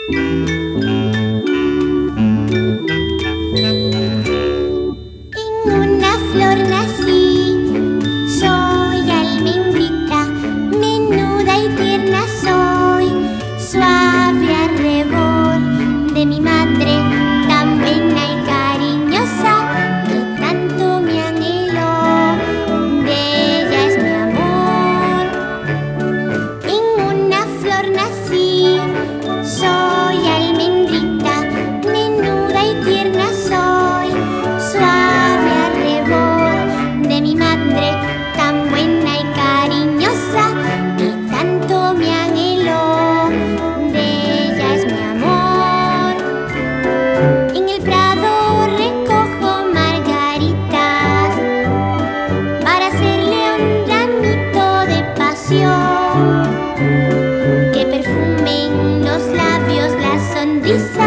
En una flor nací, soy almendrita, menuda y tierna soy, suave arrebol de mi madre, tan buena y cariñosa, que tanto me anheló, de ella es mi amor. En una flor nací, soy almendrita, menuda y tierna soy, suave arrebol de mi madre, tan buena y cariñosa, que tanto me anheló, de ella es mi amor. En el prado recojo margaritas para hacerle un ramito de pasión, que perfumen los labios, la sonrisa